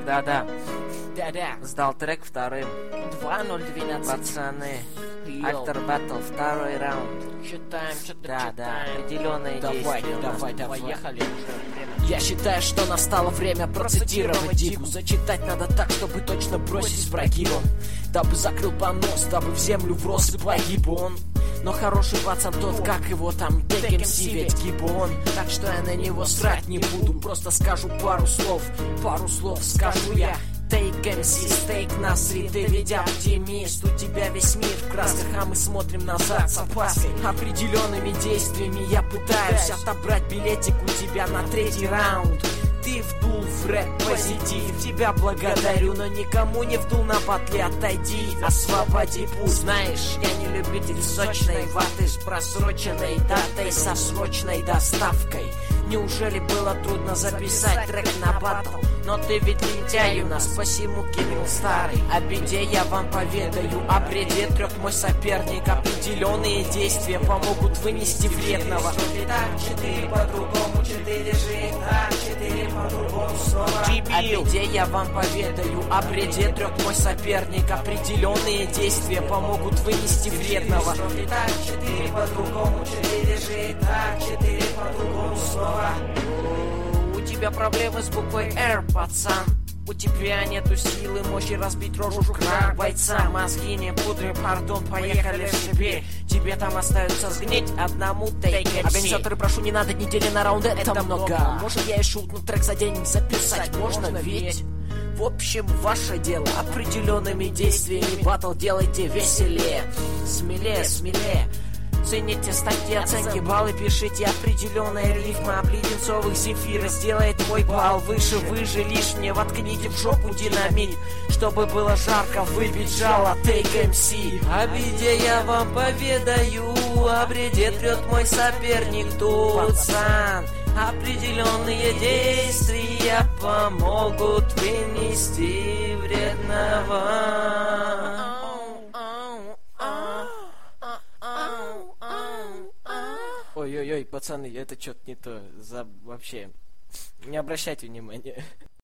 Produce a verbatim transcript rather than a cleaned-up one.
Да-да, Да-да. сдал трек вторым. два ноль двенадцать. Пацаны, Йоу. Альтер Баттл, второй раунд. Читаем, что-то Да, читаем. да, определенные Давай, действия у нас давай, тут. давай. Поехали уже. Я считаю, что настало время процитировать Дигу. Зачитать надо так, чтобы точно бросить с прогибом. Дабы закрыл понос, дабы в землю врос и погиб он. Но хороший пацан тот, как его там, Take эм си, ведь гибон. Так что я на него срать не буду, просто скажу пару слов. Пару слов скажу я. Take эм си, стейк Насри, ты ведь оптимист. У тебя весь мир в красках, а мы смотрим назад с опаской. Определенными действиями я пытаюсь отобрать билетик у тебя на третий раунд. Ты вдул в рэп позитив, тебя благодарю, но никому не вдул на батле, отойди, освободи путь. Знаешь, я не любитель сочной ваты с просроченной датой, со срочной доставкой. Неужели было трудно записать трек на батл? Но ты ведь лентяй у нас, посему кинул старый. О беде я вам поведаю, о бреде трех мой соперник. Определенные действия помогут вынести вредного. Так, четыре по-другому, четыре же так, четыре по-другому снова. О беде я вам поведаю, о бреде трех мой соперник. Определенные действия помогут вынести вредного. Так, четыре по-другому, четыре же так, четыре по-другому снова. У тебя проблемы с буквой R, пацан. У тебя нету силы, мощи разбить рожу в крах бойца. Мозги не пудры, пардон, поехали в себе. Тебе там остается сгнить одному Take эм си. Организаторы, прошу, не надо недели на раунд, это, это много. Может, я и шутну трек за день записать можно, ведь? В общем, ваше дело, определенными действиями батл делайте веселее. Смелее, смелее. Цените статьи, оценки, баллы, пишите определенные рифмы. Об леденцовых зефира сделает мой балл выше, выше. Лишнее воткните в жопу динамит, чтобы было жарко выбить жало Take эм си. О беде я вам поведаю, о бреде трет мой соперник Туцан. Определенные действия помогут вынести вредного. Ой-ой-ой, пацаны, это что-то не то. За... Вообще, не обращайте внимания.